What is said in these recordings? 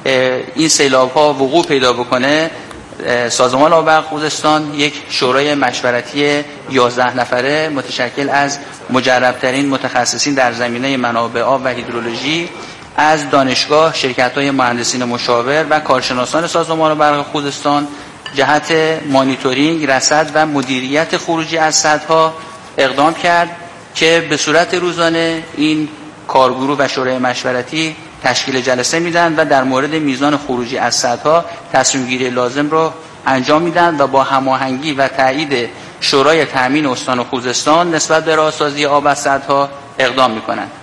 این سیلاب ها وقوع پیدا بکنه، سازمان آب و برق خوزستان یک شورای مشورتی 11 نفره متشکل از مجربترین متخصصین در زمینه منابع آب و هیدرولوژی از دانشگاه، شرکت‌های مهندسین مشاور و کارشناسان سازمان آب و برق خوزستان جهت مانیتورینگ، رصد و مدیریت خروجی از سدها اقدام کرد که به صورت روزانه این کارگروه و شورای مشورتی تشکیل جلسه میدن و در مورد میزان خروجی از سدها تصمیم گیری لازم رو انجام میدن و با هماهنگی و تایید شورای تامین استان خوزستان نسبت به راهسازی آب از سدها اقدام میکنند.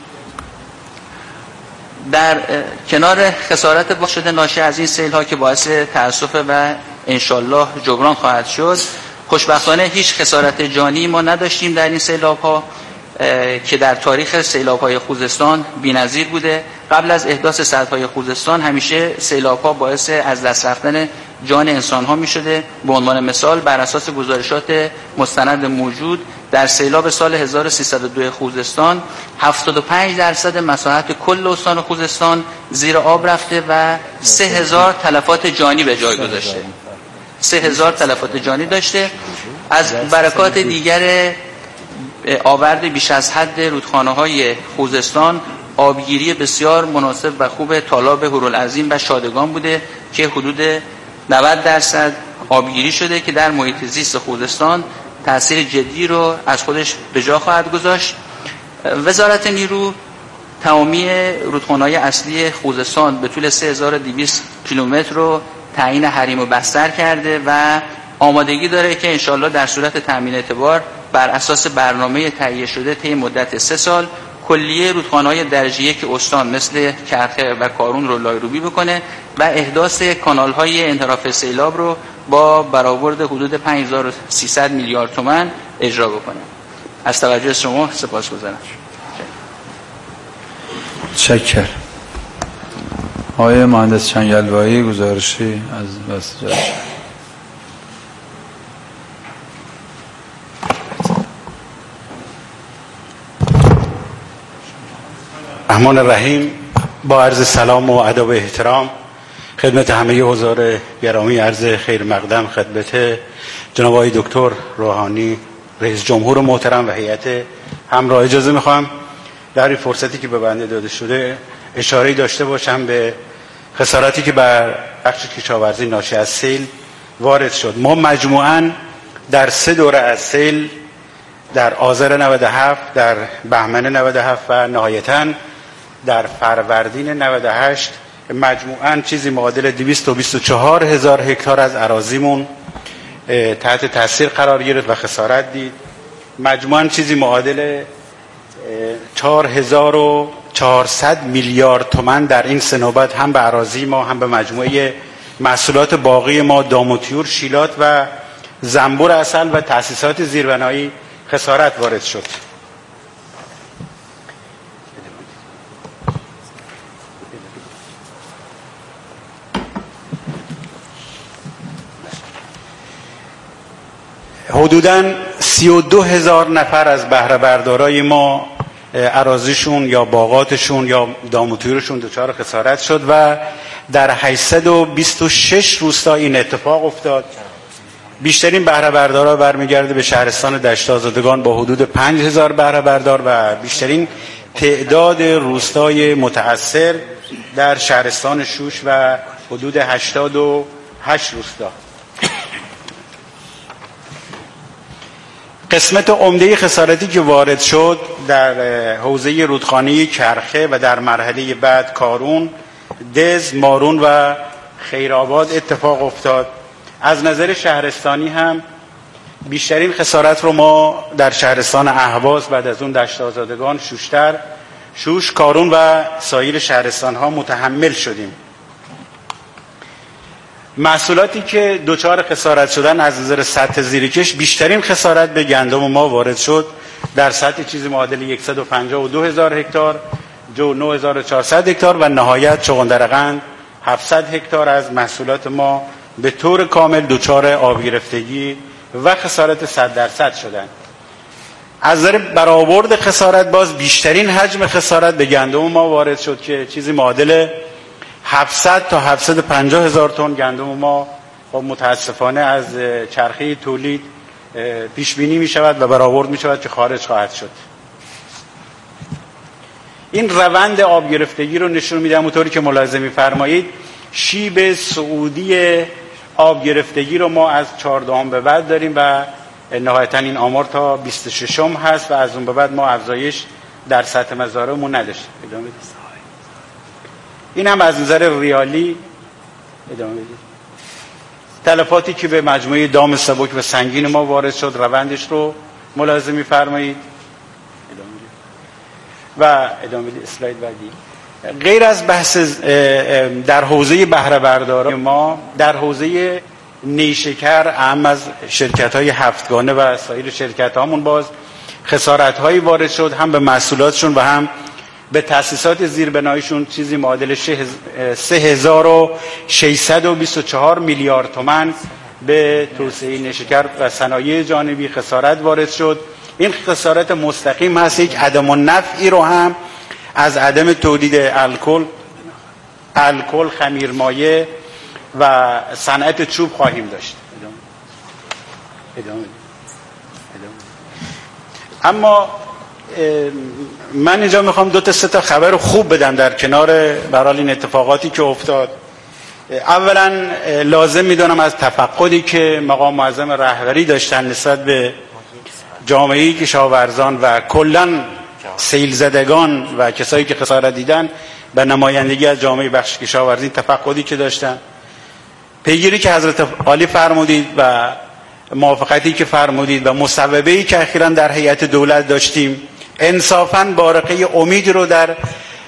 در کنار خسارت باب شده ناشی از این سیل ها که باعث تأسف و انشالله جبران خواهد شد، خوشبختانه هیچ خسارت جانی ما نداشتیم در این سیلاب ها که در تاریخ سیلاب های خوزستان بی‌نظیر بوده. قبل از احداث سدهای خوزستان همیشه سیلاب ها باعث از دست رفتن جان انسان ها می شده. به عنوان مثال بر اساس گزارشات مستند موجود در سیلاب سال 1302 خوزستان 75% مساحت کل استان خوزستان زیر آب رفته و 3000 تلفات جانی به جای گذاشته. 3000 تلفات جانی داشته. از برکات دیگر آورد بیش از حد رودخانه‌های خوزستان آبگیری بسیار مناسب و خوب تالاب هورالعظیم و شادگان بوده که حدود 90% آبگیری شده که در محیط زیست خوزستان تأثیر جدی رو از خودش به جا خواهد گذاشت. وزارت نیرو تمامی رودخانه‌های اصلی خوزستان به طول 3200 کیلومتر رو تعیین حریم و بستر کرده و آمادگی داره که انشالله در صورت تامین اعتبار بر اساس برنامه تهیه شده طی مدت 3 سال کلیه رودخانه‌های درجه 1 استان مثل کرخه و کارون رو لایروبی بکنه و احداث کانال‌های انحراف سیلاب رو با برآورد حدود 5300 میلیارد تومان اجرا بکنه. از توجه شما سپاسگزارم. متشکرم. آقای مهندس چنگلوایی گزارشی از وزارت. الرحمن الرحیم. با عرض سلام و ادب و احترام خدمت همه حضار گرامی، عرض خیر مقدم خدمت جناب آقای دکتر روحانی رئیس جمهور محترم و هیئت همراه. اجازه میخوام در این فرصتی که به بنده داده شده اشاره داشته باشم به خساراتی که بر بخش کشاورزی ناشی از سیل وارد شد. ما مجموعاً در 3 دوره از سیل در آذر 97، در بهمن 97 و نهایتاً در فروردین 98 مجموعاً چیزی معادل 224,000 هکتار از اراضیمون تحت تاثیر قرار گرفت و خسارت دید. مجموعاً چیزی معادل 4400 میلیارد تومان در این سه نوبت هم به اراضی ما هم به مجموعه محصولات باقی ما دام و طیور، شیلات و زنبور عسل و تأسیسات زیربنایی خسارت وارد شد. حدوداً 32,000 نفر از بهره بردارای ما اراضیشون یا باغاتشون یا دام و طیورشون دچار خسارت شد و در 826 روستا این اتفاق افتاد. بیشترین بهره بردارا برمیگرده به شهرستان دشت آزادگان با حدود 5,000 بهره بردار و بیشترین تعداد روستای متأثر در شهرستان شوش و حدود 88 روستا. قسمت عمده خسارتی که وارد شد در حوزه رودخانه کرخه و در مرحله بعد کارون، دز، مارون و خیرآباد اتفاق افتاد. از نظر شهرستانی هم بیشترین خسارت رو ما در شهرستان اهواز، بعد از اون دشت آزادگان، شوش، کارون و سایر شهرستان ها متحمل شدیم. محصولاتی که دچار خسارت شدن از نظر سطح زیرکش، بیشترین خسارت به گندم ما وارد شد در سطح چیزی معادل 152,000 هکتار، جو 9,400 هکتار و نهایت چغندرقند 700 هکتار از محصولات ما به طور کامل دچار آب گرفتگی و خسارت 100% شدند. از نظر برآورد خسارت باز بیشترین حجم خسارت به گندم ما وارد شد که چیزی معادل 700 تا 750 هزار تن گندم ما خب متاسفانه از چرخه تولید پیش بینی می شود و برآورد می شود که خارج خواهد شد. این روند آب گرفتگی رو نشون میده. همونطوری که ملاحظه می‌فرمایید شیب سعودی آب گرفتگی رو ما از 14 به بعد داریم و نهایتا این آمار تا 26 هست و از اون به بعد ما افزایش در سطح مزارعمون نداشتیم. ادامه بدید. این هم از نظر ریالی ادامه بدید. تلفاتی که به مجموعه دام سبک و سنگین ما وارد شد روندش رو ملاحظه می‌فرمایید. و ادامه اسلاید بعدی. غیر از بحث در حوزه بهره برداری ما در حوزه نیشکر اهم از شرکت‌های هفتگانه و سایر شرکت‌هامون باز خسارت‌هایی وارد شد، هم به محصولاتشون و هم به تأسیسات زیربناییشون چیزی معادل 3624 میلیارد تومان به توسعه نیشکر و صنایع جانبی خسارت وارد شد. این خسارت مستقیم هست. یک عدم النفعی رو هم از عدم تولید الکل، خمیرمایه و صنعت چوب خواهیم داشت. ادامه. اما من اینجا میخوام 2 تا 3 تا خبر خوب بدم در کنار برای این اتفاقاتی که افتاد. اولا لازم میدونم از تفقدی که مقام معظم رهبری داشتن نسبت به جامعه کشاورزان و کلن سیل زدگان و کسایی که خسارت دیدن به نمایندگی از جامعه بخش کشاورزی تفقدی که داشتن، پیگیری که حضرت عالی فرمودید و موافقتی که فرمودید و مصوبه‌ای که اخیراً در هیئت دولت داشتیم، انصافاً بارقه امید رو در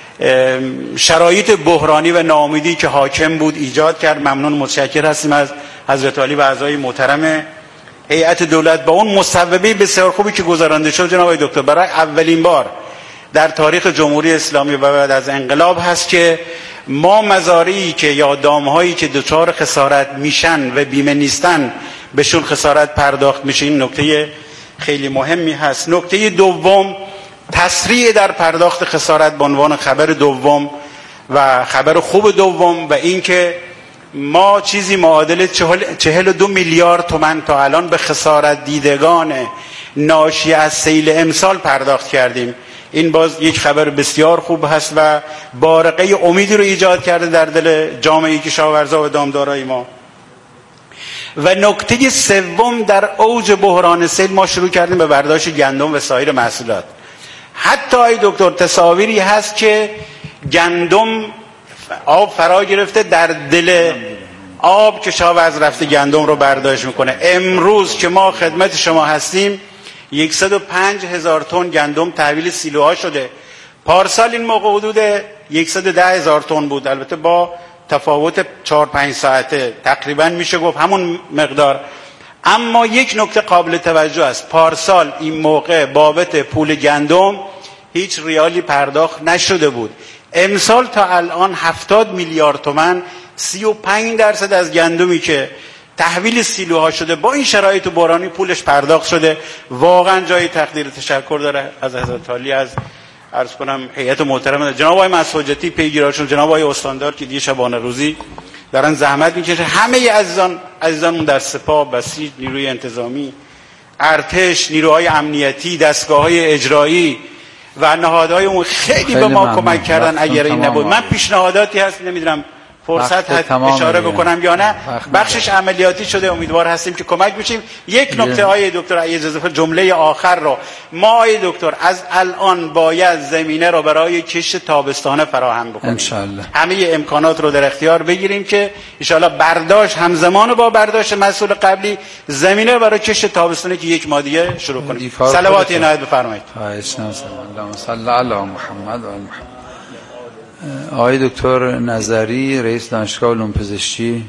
شرایط بحرانی و ناامیدی که حاکم بود ایجاد کرد. ممنون متشکر هستیم از حضرت عالی و اعضای محترم هیئت دولت با اون مصوبه بسیار خوبی که گذرانده شد. جناب آقای دکتر، برای اولین بار در تاریخ جمهوری اسلامی و بعد از انقلاب هست که ما مزارعی که یا دامهایی که دچار خسارت میشن و بیمه نیستن بهشون خسارت پرداخت میشه. این نکته خیلی مهمی هست. نکته دوم، تسریع در پرداخت خسارت به عنوان خبر دوم و خبر خوب دوم، و اینکه ما چیزی معادل 42 میلیارد تومان تا الان به خسارت دیدگان ناشی از سیل امسال پرداخت کردیم. این باز یک خبر بسیار خوب هست و بارقه امیدی رو ایجاد کرده در دل جامعه کشاورزا و دامدارای ما. و نکته سوم، در اوج بحران سیل ما شروع کردیم به برداشت گندم و سایر محصولات. حتی ای دکتر تصاویری هست که گندم آب فرا گرفته، در دل آب کشاورز رفته گندم رو برداشت میکنه. امروز که ما خدمت شما هستیم 105,000 تن گندم تحویل سیلوها شده. پارسال این موقع حدود 110,000 تن بود، البته با تفاوت 4-5 ساعته تقریبا میشه گفت همون مقدار. اما یک نکته قابل توجه است، پارسال این موقع بابت پول گندم هیچ ریالی پرداخت نشده بود. امسال تا الان 70 میلیارد تومان، 35% از گندمی که تحویل سیلوها شده با این شرایط بحرانی پولش پرداخت شده. واقعا جای تقدیر تشکر داره از حضرت عالی، از عرض کنم هیئت محترم جناب آقای مسحوجتی پیگیراشون، جناب آقای استاندار که دیگه شبانه روزی دارن زحمت میکشه، همه عزیزانمون در سپاه، بسیج، نیروی انتظامی، ارتش، نیروهای امنیتی، دستگاه‌های اجرایی و نهادهای اون خیلی به ما کمک کردن. اگر این نبود، من پیشنهاداتی هست نمیدونم فرصت هست اشاره بکنم یا نه، بخشش عملیاتی شده، امیدوار هستیم که کمک بشیم. یک نکته آقای دکتر اجازه بدید، جمله آخر رو ما آقای دکتر از الان باید زمینه رو برای کشت تابستانه فراهم بکنیم انشالله. همه امکانات رو در اختیار بگیریم که انشالله برداشت همزمان با برداشت محصول قبلی زمینه برای کشت تابستانه که یک ماه دیگه شروع کنیم. صلوات عنایت بفرمایید. اللهم صل علی محمد و آل محمد. آقای دکتر نظری، رئیس دانشگاه علوم پزشکی،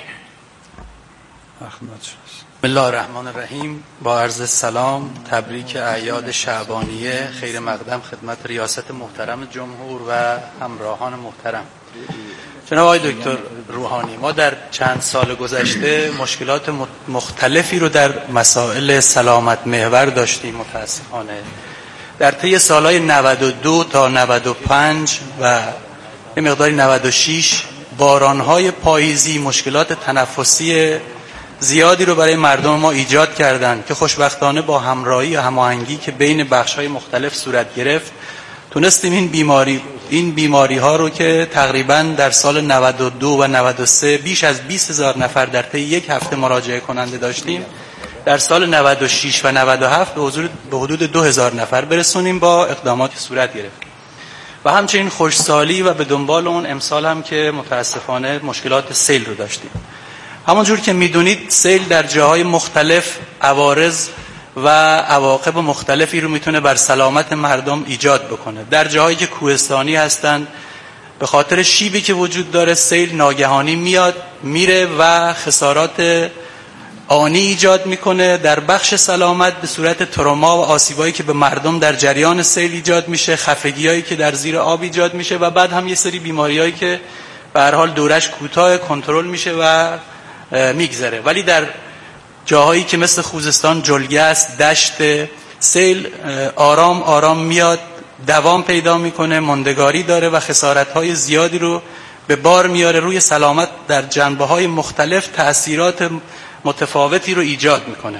بسم الله الرحمن الرحیم. با عرض سلام، تبریک اعیاد شعبانیه، خیر مقدم خدمت ریاست محترم جمهور و همراهان محترم. جناب آقای دکتر روحانی، ما در چند سال گذشته مشکلات مختلفی رو در مسائل سلامت محور داشتیم. متاسفانه در طی سالهای 92 تا 95 و یه مقداری 96 بارانهای پاییزی مشکلات تنفسی زیادی رو برای مردم ما ایجاد کردند که خوشبختانه با همراهی و هماهنگی که بین بخش‌های مختلف صورت گرفت تونستیم این بیماری ها رو که تقریباً در سال 92 و 93 بیش از 20,000 نفر در طی یک هفته مراجعه کننده داشتیم، در سال 96 و 97 به حدود 2,000 نفر برسونیم با اقدامات که صورت گرفت. و همچنین خوشسالی و به دنبال اون امسال هم که متاسفانه مشکلات سیل رو داشتیم. همونجور که میدونید سیل در جاهای مختلف عوارض و عواقب مختلفی رو میتونه بر سلامت مردم ایجاد بکنه. در جاهایی که کوهستانی هستند به خاطر شیبی که وجود داره سیل ناگهانی میاد میره و خسارات آنی ایجاد میکنه. در بخش سلامت به صورت تروما و آسیبایی که به مردم در جریان سیل ایجاد میشه، خفگیایی که در زیر آب ایجاد میشه و بعد هم یه سری بیماریایی که به هر حال دورش کوتاه کنترل میشه و میگذره. ولی در جاهایی که مثل خوزستان، جلگه است، دشت، سیل آرام آرام میاد، دوام پیدا میکنه، ماندگاری داره و خسارت‌های زیادی رو به بار میاره روی سلامت در جنبه‌های مختلف، تأثیرات متفاوتی رو ایجاد میکنه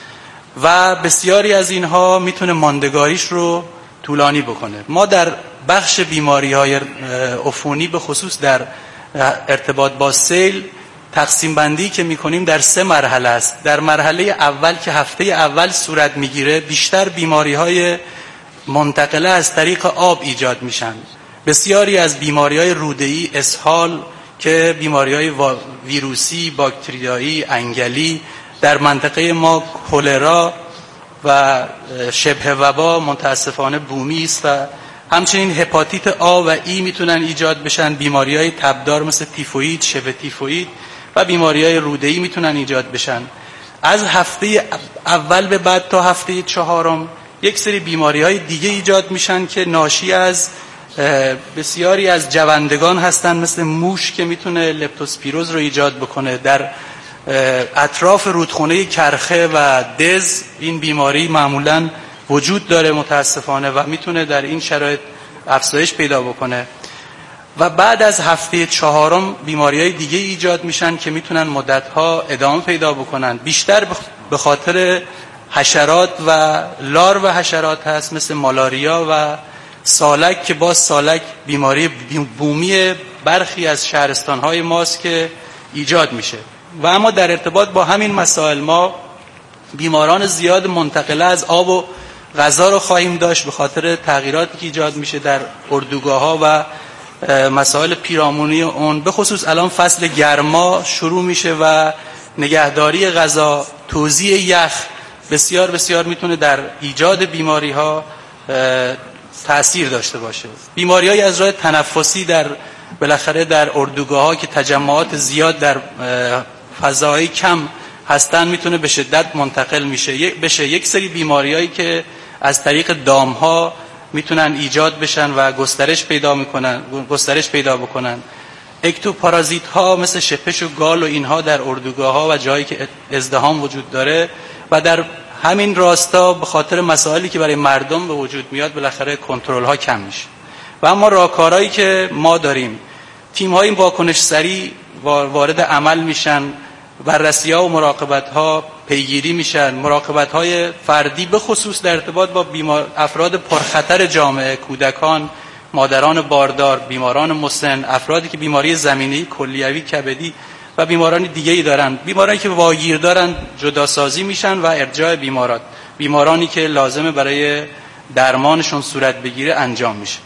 و بسیاری از اینها میتونه ماندگاریش رو طولانی بکنه. ما در بخش بیماری‌های عفونی به خصوص در ارتباط با سیل تقسیم بندی که میکنیم در 3 مرحله است. در مرحله اول که هفته اول صورت میگیره بیشتر بیماری‌های منتقله از طریق آب ایجاد میشن. بسیاری از بیماری‌های روده‌ای، اسهال که بیماری‌های ویروسی، باکتریایی، انگلی، در منطقه ما کلرا و شبه وبا متاسفانه بومی است و همچنین هپاتیت آ و ای میتونن ایجاد بشن. بیماری‌های تبدار مثل تیفوئید، شبه تیفوئید و بیماری‌های روده‌ای میتونن ایجاد بشن. از هفته اول به بعد تا هفته 4 یک سری بیماری‌های دیگه ایجاد میشن که ناشی از بسیاری از جوندگان هستن، مثل موش که میتونه لپتوسپیروز رو ایجاد بکنه. در اطراف رودخونه کرخه و دز این بیماری معمولاً وجود داره متاسفانه و میتونه در این شرایط افزایش پیدا بکنه. و بعد از هفته 4 بیماری‌های دیگه ایجاد میشن که میتونن مدت‌ها ادامه پیدا بکنن. بیشتر به خاطر حشرات و لارو حشرات هست، مثل مالاریا و سالک که باز سالک بیماری بومی برخی از شهرستان‌های ماست که ایجاد میشه. و اما در ارتباط با همین مسائل ما بیماران زیاد منتقله از آب و غذا رو خواهیم داشت به خاطر تغییراتی که ایجاد میشه در اردوگاه‌ها و مسائل پیرامونی اون. به خصوص الان فصل گرما شروع میشه و نگهداری غذا، توزیع یخ بسیار بسیار میتونه در ایجاد بیماری‌ها تأثیر داشته باشه. بیماری‌های از راه تنفسی بالاخره در اردوگاه‌ها که تجمعات زیاد در فضاهای کم هستن میتونه به شدت منتقل بشه. یک سری بیماری‌هایی که از طریق دام‌ها میتونن ایجاد بشن و گسترش پیدا بکنن. اکتوپارازیت‌ها مثل شپش و گال و اینها در اردوگاه‌ها و جایی که ازدحام وجود داره و در همین راستا به خاطر مسائلی که برای مردم به وجود میاد بالاخره کنترل‌ها کم میشه. و اما راهکارهایی که ما داریم، تیم‌های واکنش سریع وارد عمل میشن، بررسی‌ها و مراقبت‌ها پیگیری میشن، مراقبت‌های فردی به خصوص در ارتباط با افراد پرخطر جامعه، کودکان، مادران باردار، بیماران مسن، افرادی که بیماری زمینه‌ای، کلیوی، کبدی و بیماران دیگه‌ای دارن. بیمارانی که واگیر دارن جداسازی میشن و ارجاع بیمارانی که لازمه برای درمانشون صورت بگیره انجام میشه.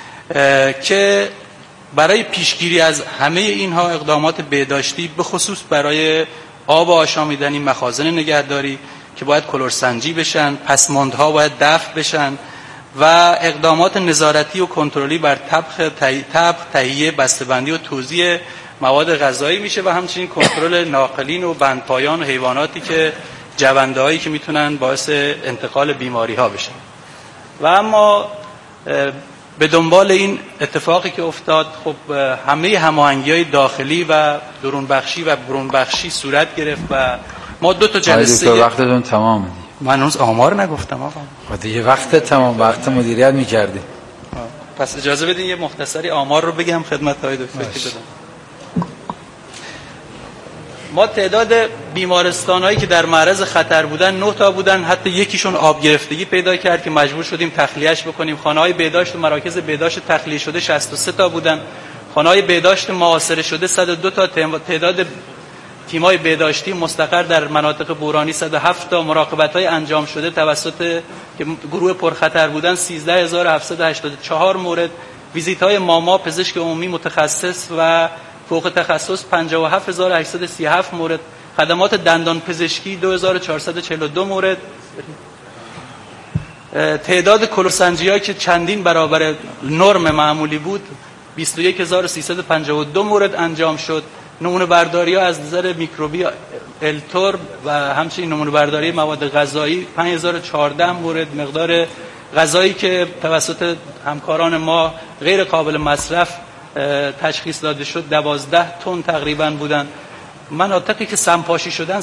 که برای پیشگیری از همه اینها اقدامات بهداشتی به خصوص برای آب آشامیدنی، مخازن نگهداری که باید کلورسنجی بشن، پسماندها باید دفع بشن و اقدامات نظارتی و کنترلی بر طبخ، تهیه، بسته‌بندی و توزیع مواد غذایی میشه و همچنین کنترل ناقلین و بندپایان و حیواناتی که جونده‌هایی که میتونن باعث انتقال بیماری‌ها بشن. و اما به دنبال این اتفاقی که افتاد خب همه هماهنگی‌های داخلی و درونبخشی و برونبخشی صورت گرفت و ما 2 جلسه وقتتون تمام. من هنوز آمار نگفتم آقا. دیگه وقت تمام، وقت مدیریت می‌کردی. پس اجازه بدین یه مختصری آمار رو بگم خدمت های دکتر که بدم. ما تعداد بیمارستان‌هایی که در معرض خطر بودن 9 تا بودن، حتی یکیشون آب گرفتگی پیدا کرد که مجبور شدیم تخلیه‌اش بکنیم. خانه‌های بهداشت و مراکز بهداشت تخلیه شده 63 تا بودن. خانه‌های بهداشت محاصره شده 102 تا. تعداد تیم‌های بهداشتی مستقر در مناطق بحرانی 107 تا. مراقبت‌های انجام شده توسط که گروه پرخطر بودن 13784 مورد. ویزیت‌های ماما پزشک عمومی متخصص و فوق تخصص 57837 مورد. خدمات دندان پزشکی 2442 مورد. تعداد کلوسنجی‌هایی که چندین برابر نرم معمولی بود 21352 مورد انجام شد. نمونه برداری ها از نظر میکروبی التور و همچنین نمونه برداری مواد غذایی 5014 مورد. مقدار غذایی که توسط همکاران ما غیر قابل مصرف تشخیص داده شد 12 تن تقریبا بودن. مناطقی که سمپاشی شدن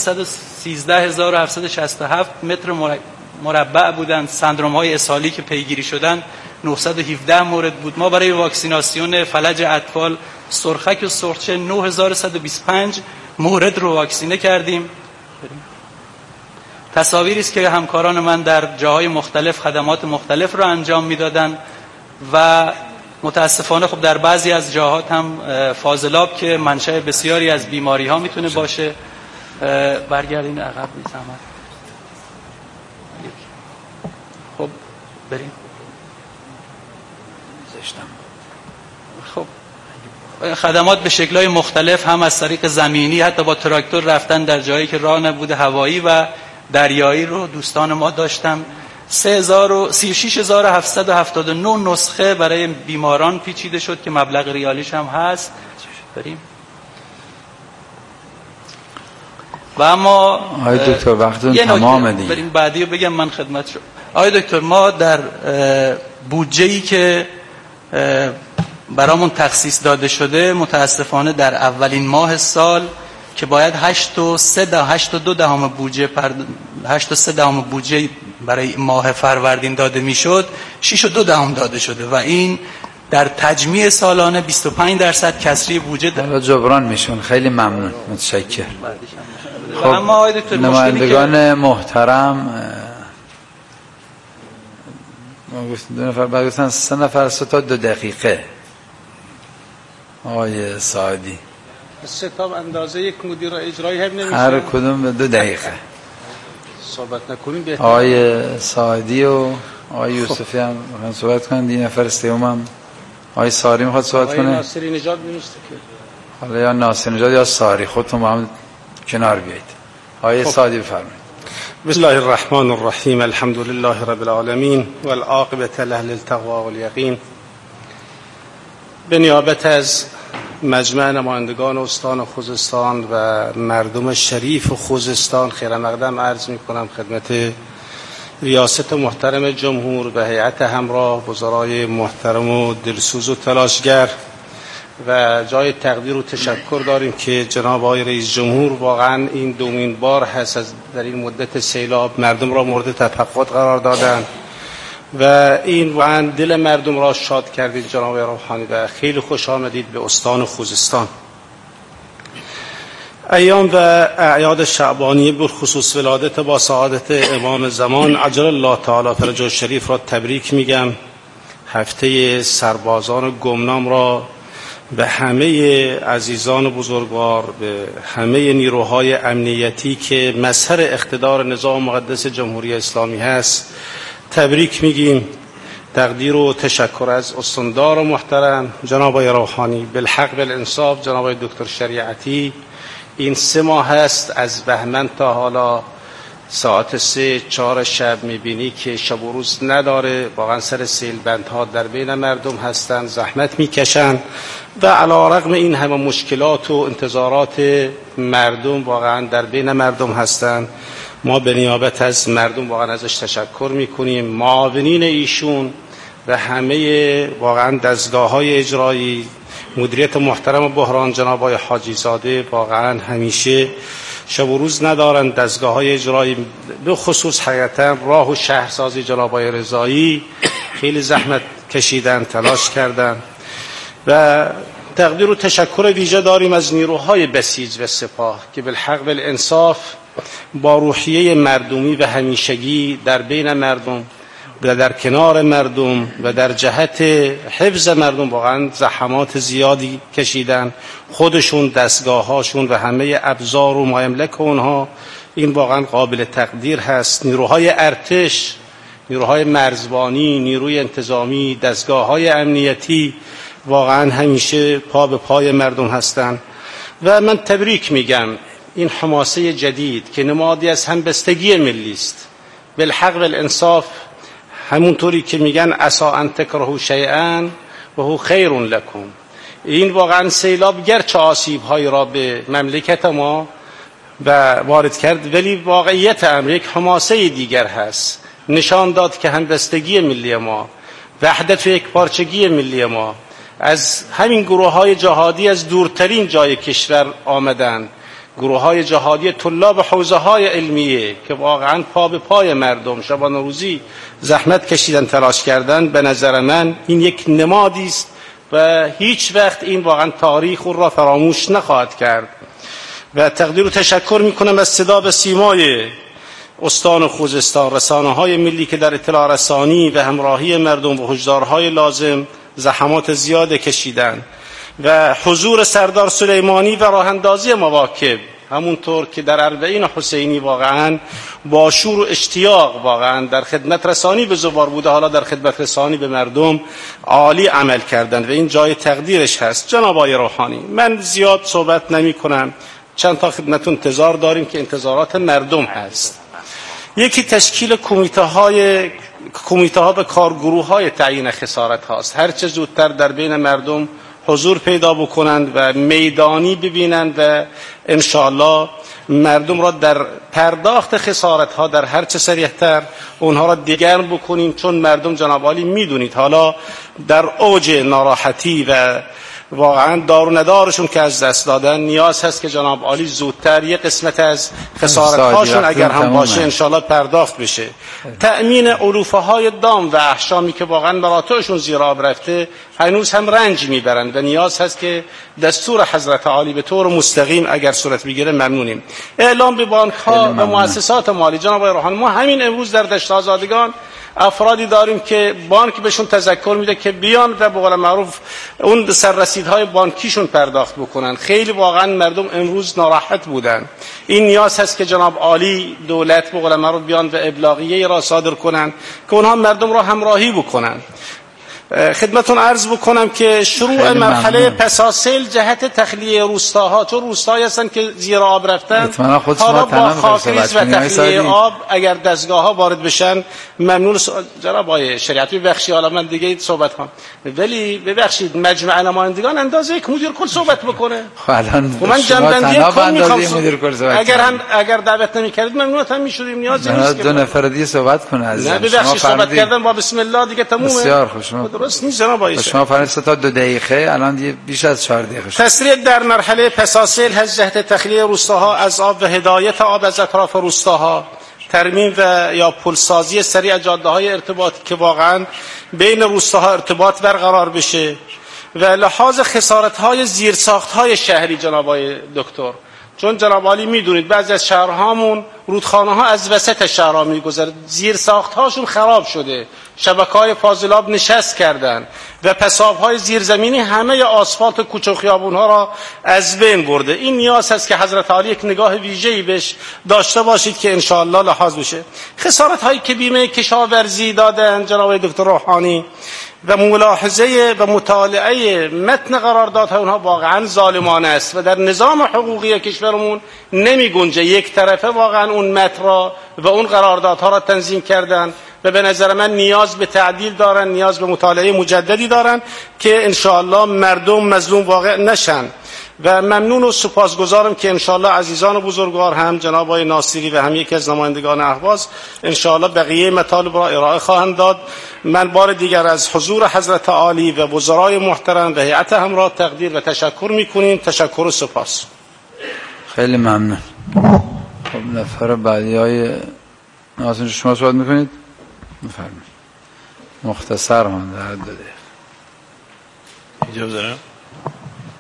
113767 متر مربع بودند. سندروم های اسهالی که پیگیری شدن 917 مورد بود. ما برای واکسیناسیون فلج اطفال سرخک و سرخچه 9125 مورد رو واکسینه کردیم. تصاویری است که همکاران من در جاهای مختلف خدمات مختلف رو انجام میدادن و متاسفانه خب در بعضی از جاهات هم فاضلاب که منشأ بسیاری از بیماری ها میتونه باشه. برگردین عقب بی زحمت. خب بریم. خب خدمات به شکل‌های مختلف هم از طریق زمینی حتی با تراکتور رفتن در جایی که راه نبوده، هوایی و دریایی رو دوستان ما داشتن. 36779 نسخه برای بیماران پیچیده شد که مبلغ ریالیش هم هست. بریم. و اما آقای دکتر وقتون تمامه دیگه. بریم بعدی رو بگم من خدمت شد. آقای دکتر ما در بودجه‌ای که برامون تخصیص داده شده متاسفانه در اولین ماه سال که باید 8.3 بودجه برای ماه فروردین داده میشد 6.2 داده شده و این در تجمیع سالانه 25% کسری بودجه در جبران میشون. خیلی ممنون، متشکرم. خب اما آقای دکتر نمایندگان محترم ما گفتیم 2 نفر، بعد گفتن 3 نفر 3 تا 2 دقیقه. آقای سعدی 3 تا اندازه یک مدیر اجرایی هم نمیشه، هر کدوم به 2 دقیقه صحبت نکنیم بهتره. آقای سعدی و آقای یوسفی هم میخوان صحبت کنن. این نفر سوم هم آقای ساری میخواد صحبت کنه. آقای ناصری نژاد نمیشه که حالا یا ناصری نژاد یا ساری، خودتون با هم کنار بیایید. آقای سعدی بفرمایید. بسم الله الرحمن الرحیم. الحمد لله رب العالمین والعاقبة لأهل التقوى والیقین. به نیابت از مجمع نمایندگان استان خوزستان و مردم شریف خوزستان خیر مقدم عرض می کنم خدمت ریاست محترم جمهور و هیئت همراه، وزرای محترم و دلسوز و تلاشگر و جای تقدیر و تشکر داریم که جناب آقای رئیس جمهور واقعا این دومین بار هست از در این مدت سیلاب مردم را مورد تفقد قرار دادن و این واقعا دل مردم را شاد کردید جناب روحانی و خیلی خوش آمدید به استان خوزستان. ایام و اعیاد شعبانی بخصوص ولادت با سعادت امام زمان عجل الله تعالی فرجه شریف را تبریک میگم. هفته سربازان گمنام را به همه عزیزان بزرگوار، به همه نیروهای امنیتی که مظهر اقتدار نظام مقدس جمهوری اسلامی هست تبریک میگیم. تقدیر و تشکر از استاندار محترم جناب روحانی، بالحق بالانصاف جناب دکتر شریعتی. این 3 ماه هست از بهمن تا حالا ساعت 3-4 شب میبینی که شب و روز نداره. واقعا سر سیل بندها در بین مردم هستن، زحمت میکشن و علی رغم این همه مشکلات و انتظارات مردم واقعا در بین مردم هستن. ما به نیابت از مردم واقعا ازش تشکر میکنیم. معاونین ایشون و همه واقعا دستگاه‌های اجرایی، مدیریت محترم بحران جناب آقای حاجی زاده واقعا همیشه شب و روز ندارن. دستگاه‌های اجرایی به خصوص حقیقتا راه و شهرسازی جناب آقای رضایی خیلی زحمت کشیدن، تلاش کردن و تقدیر و تشکر ویژه داریم از نیروهای بسیج و سپاه که بالحق بالانصاف با روحیه مردمی و همیشگی در بین مردم و در کنار مردم و در جهت حفظ مردم واقعا زحمات زیادی کشیدن. خودشون، دستگاهاشون و همه ابزار و مایملک اونها، این واقعا قابل تقدیر هست. نیروهای ارتش، نیروهای مرزبانی، نیروی انتظامی، دستگاه‌های امنیتی واقعا همیشه پا به پای مردم هستند و من تبریک میگم این حماسه جدید که نمادی از همبستگی ملی است. بالحق والانصاف همونطوری که میگن عسى ان تکرهوا شیئا و هو خیر لکم، این واقعا سیلاب گرچه آسیب‌هایی را به مملکت ما و وارد کرد، ولی واقعیت امر یک حماسه دیگر هست. نشان داد که همبستگی ملی ما، وحدت و یکپارچگی ملی ما، از همین گروه‌های جهادی از دورترین جای کشور آمدند، گروه‌های جهادی طلاب حوزه‌های علمیه که واقعاً پا به پای مردم شبانه روزی زحمت کشیدن، تلاش کردن. به نظر من این یک نمادی است و هیچ وقت این واقعاً تاریخ او را فراموش نخواهد کرد. و تقدیر و تشکر می‌کنم از صدا به سیمای استان خوزستان، رسانه‌های ملی که در اطلاع رسانی و همراهی مردم و هشدارهای لازم زحمات زیاد کشیدن و حضور سردار سلیمانی و راه اندازی مواکب، همونطور که در اربعین حسینی واقعا با شور و اشتیاق واقعا در خدمت رسانی به زبار بوده، حالا در خدمت رسانی به مردم عالی عمل کردند و این جای تقدیرش هست. جناب آقای روحانی، من زیاد صحبت نمی کنم، چند تا خدمتون انتظار داریم که انتظارات مردم هست. یکی تشکیل کمیته ها و کارگروه های تعیین خسارت هاست. هر چه زودتر در بین مردم حضور پیدا بکنند و میدانی ببینند و انشاءالله مردم را در پرداخت خسارت ها در هر چه سریعتر اونها را دگرم بکنیم، چون مردم جناب عالی میدونید حالا در اوج ناراحتی و واقعا دار و ندارشون که از دست دادن، نیاز هست که جناب عالی زودتر یک قسمت از خسارت هاشون اگر هم باشه انشاءالله پرداخت بشه. تأمین علوفه های دام و احشامی که واقعا مراتعشون زیر آب رفته هنوز هم رنج میبرند و نیاز هست که دستور حضرت عالی به طور مستقیم اگر صورت بگیره ممنونیم. اعلام به بانک ها و مؤسسات مالی. جناب آقای روحانی، ما همین امروز در دشت آزادگان افرادی داریم که بانک بهشون تذکر میده که بیان و به قول معروف اون سررسیدهای بانکیشون پرداخت بکنن. خیلی واقعا مردم امروز ناراحت بودن. این نیاز هست که جناب عالی دولت به قول معروف بیان و ابلاغیه را صادر کنن که اونها مردم را همراهی بکنن. خدمتون عرض بکنم که شروع مرحله پساسیل جهت تخلیه روستاها، چون روستاهایی هستن که زیر آب رفتن، حالا با خاکریز و تخلیه آب اگر دستگاه ها وارد بشن ممنون. جناب آقای شریعتی ببخشید، حالا من دیگه صحبت کنم، ولی ببخشید مجمع نمایندگان اندازه یک مدیر کل صحبت بکنه. من جنبندی کل میخوام، اگر دعوت نمی‌کردید ممنونتون میشدیم، نیازی نیست که دو نفر دیگه صحبت کنه. عزیزم ببخشید صحبت کردن با بسم الله دیگه تمومه. بسیار خوش. درست نیست جناب آقای شما فرض تا 2 دقیقه، الان دیگه بیش از 4 دقیقه شد. تسریع در مرحله پساسیل هست جهت تخلیه روستاها از آب و هدایت آب از اطراف روستاها، ترمیم و یا پلسازی سریع جاده‌های ارتباطی که واقعا بین روستاها ارتباط برقرار بشه و لحاظ خسارت‌های زیرساخت‌های شهری. جناب آقای دکتر، چون جناب عالی میدونید بعضی از شهرهامون رودخانه‌ها از وسط شهرها میگذره، زیرساخت‌هاشون خراب شده، شبکه‌های فاضلاب نشست کردن و پساب‌های زیرزمینی همه آسفالت کوچه و خیابون‌ها را از بین برده. این نیاز هست که حضرت عالی یک نگاه ویژه‌ای بهش داشته باشید که انشاءالله لحاظ بشه. خسارت‌هایی که بیمه کشاورزی دادن جناب دکتر روحانی و ملاحظه و مطالعه متن قراردادها اونها واقعا ظالمانه است و در نظام حقوقی کشورمون نمی گنجه. یک طرفه واقعا اون متن را و اون قراردادها را تنظیم کردن و به نظر من نیاز به تعدیل دارن، نیاز به مطالعه مجددی دارن که انشاءالله مردم مظلوم واقع نشن. و ممنون و سپاسگزارم که انشاءالله عزیزان و بزرگوار هم جناب آقای ناصری و هم یکی از نمایندگان اهواز انشاءالله بقیه مطالب را ارائه خواهند داد. من بار دیگر از حضور حضرت عالی و وزرای محترم و هیئت همراه تقدیر و تشکر میکنیم. تشکر و سپاس. خیلی ممنون. خب نفر بعدی های ناصر شما صحبت میکنید؟ بفرمایید. مختصر من در 2 دقیقه. اجازه دارم؟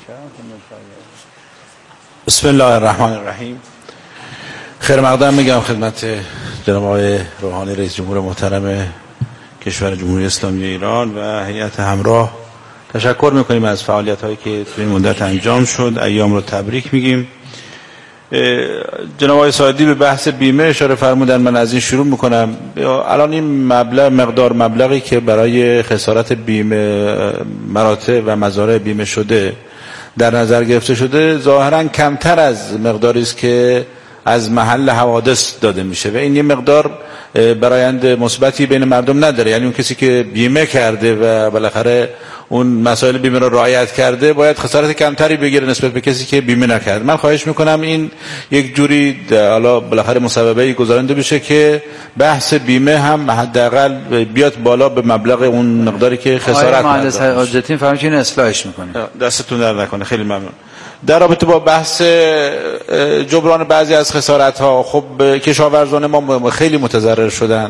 بسم الله الرحمن الرحیم. خیر مقدم میگم خدمت جناب آقای روحانی رئیس جمهور محترم کشور جمهوری اسلامی ایران و هیئت همراه. تشکر میکنیم از فعالیت هایی که تو این مدت انجام شد. ایام رو تبریک میگیم. جناب آقای ساعدی به بحث بیمه اشاره فرمودن، من از این شروع میکنم. الان این مبلغی که برای خسارت بیمه مراتع و مزارع بیمه شده در نظر گرفته شده ظاهرا کمتر از مقداری است که از محل حوادث داده میشه و این یه مقدار برآیند مثبتی بین مردم نداره. یعنی اون کسی که بیمه کرده و بالاخره اون مسائل بیمه رو رعایت کرده باید خسارت کمتری بگیره نسبت به کسی که بیمه نکرد. من خواهش میکنم این یک جوری حالا بالاخره مسببی گذارنده بشه که بحث بیمه هم حداقل بیاد بالا به مبلغ اون مقداری که خسارت مهندس حاجتی فرمایید این اصلاحش میکنه. دستتون در نکنه. خیلی ممنون. در رابطه با بحث جبران بعضی از خسارت ها، خب کشاورزان ما خیلی متضرر شدن.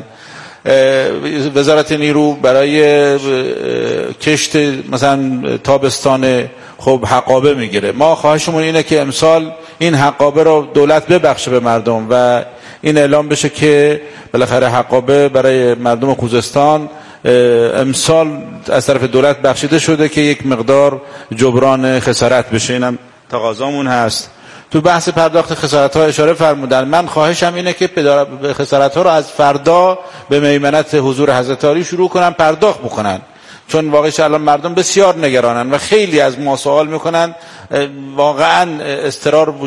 وزارت نیرو برای کشت مثلا تابستان خب حقابه میگیره. ما خواهشمون اینه که امسال این حقابه رو دولت ببخشه به مردم و این اعلام بشه که بالاخره حقابه برای مردم خوزستان امسال از طرف دولت بخشیده شده که یک مقدار جبران خسارت بشه. اینم تقاضامون هست. تو بحث پرداخت خسارت ها اشاره فرمودن. من خواهشم اینه که خسارت ها رو از فردا به میمنت حضور حضرت عالی شروع کنن پرداخت بکنن، چون واقعا الان مردم بسیار نگرانن و خیلی از ما سوال میکنن. واقعا استراب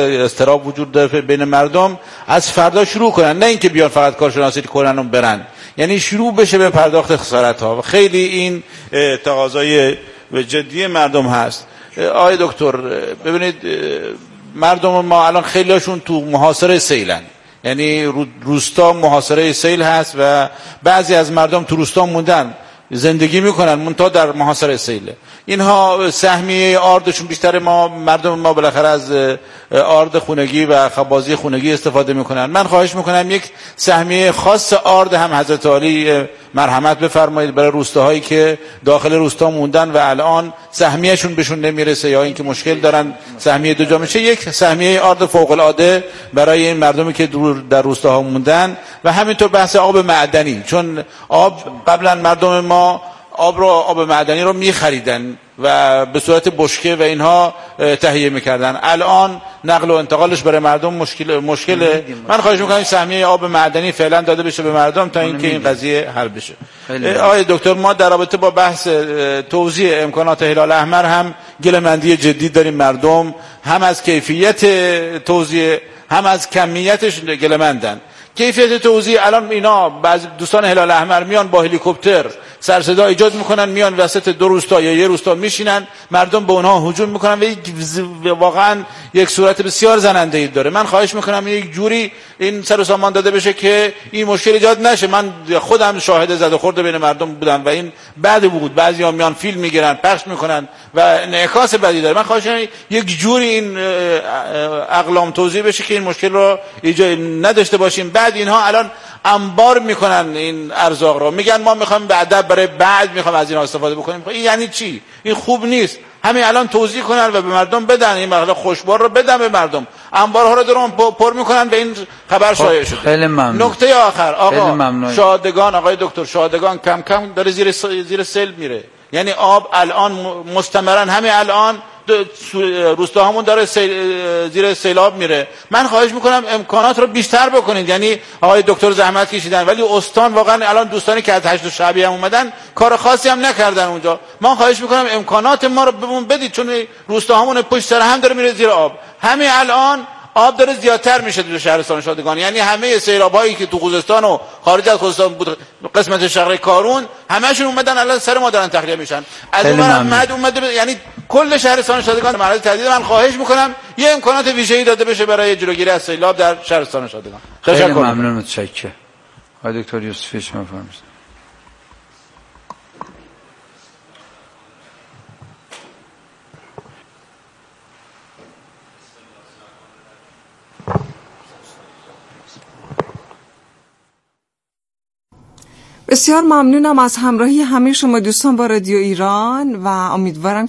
وجود داره بین مردم. از فردا شروع کنن، نه اینکه بیان فقط کارشناسی کنن و برن. یعنی شروع بشه به پرداخت خسارت ها. خیلی این تقاضای جدی مردم هست. آقای دکتر ببینید مردم ما الان خیلیشون تو محاصره سیلن، یعنی روستا محاصره سیل هست و بعضی از مردم تو روستا موندن زندگی میکنن منتها در محاصره سیله. اینها سهمیه آردشون بیشتر. مردم ما بالاخره از آرد خونگی و خبازی خونگی استفاده میکنن. من خواهش میکنم یک سهمیه خاص آرد هم حضرت عالی مرحمت بفرمایید برای روستاهایی که داخل روستا موندن و الان سهمیهشون بهشون نمیرسه یا اینکه مشکل دارن سهمیه دو جا میشه. یک سهمیه آرد فوق العاده برای این مردمی که در روستاها موندن و همینطور بحث آب معدنی، چون آب قبلا مردم ما آب معدنی رو می‌خریدن و به صورت بشکه و اینها تهیه می‌کردن. الان نقل و انتقالش برای مردم مشکله. من خواهش می‌کنم این سهمیه آب معدنی فعلا داده بشه به مردم تا اینکه این قضیه حل بشه. آقای دکتر ما در رابطه با بحث توزیع امکانات هلال احمر هم گله‌مندی جدی داریم. مردم هم از کیفیت توزیع هم از کمیتش گله‌مندن. کیفیت توزیع الان اینا بعضی دوستان هلال احمر میان با هلیکوپتر سر صدا ایجاد میکنن، میان وسط دو روستا یا یه روستا میشینن، مردم به اونها هجوم میکنن و واقعا یک صورت بسیار زننده ای داره. من خواهش میکنم یک جوری این سر و سامان داده بشه که این مشکل ایجاد نشه. من خودم شاهد زد و خورد بین مردم بودم و این بد بود. بعضیا میان فیلم میگیرن پخش میکنن و انعکاس بدی داره. من خواهش میکنم یک جوری این اقلام توزیع بشه که این مشکل رو ایجاد نداشته باشیم. بعد اینها الان انبار میکنن این ارزاق رو، میگن ما میخوایم برای بعد میخوایم از اینا استفاده بکنیم. این یعنی چی؟ این خوب نیست. همین الان توزیع کنن و به مردم بدن، این مقدار خوشبار رو بدن به مردم. انبارها رو دارن پر میکنن به این خبر شایع شده. خیلی ممنون. نکته آخر آقا شادگان، آقای دکتر شادگان کم کم داره زیر سیل میره. یعنی آب الان مستمرا همین الان روستاهامون داره زیر سیلاب میره. من خواهش میکنم امکانات رو بیشتر بکنید. یعنی آقای دکتر زحمت کشیدن ولی استان واقعا الان دوستانی که از 8 شعبی هم اومدن کار خاصی هم نکردن اونجا. من خواهش میکنم امکانات ما رو بهمون بدید، چون روستاهامون پشت سر هم داره میره زیر آب. همین الان آب داره زیادتر میشه در شهرستان شادگان. یعنی همه سیلابایی که تو خوزستان و خارج از خوزستان بود قسمت شرقی کارون همشون اومدن الان سر ما دارن تخلیه میشن. از اون اومده یعنی کل شهرستان شادگان مرحله تهدید. من خواهش میکنم یه امکانات ویژه‌ای داده بشه برای جلوگیری از سیلاب در شهرستان شادگان. خیلی ممنون. متشکرم. آقای دکتر یوسفی شما فرمایید. بسیار ممنونم از همراهی همه شما دوستان با رادیو ایران و امیدوارم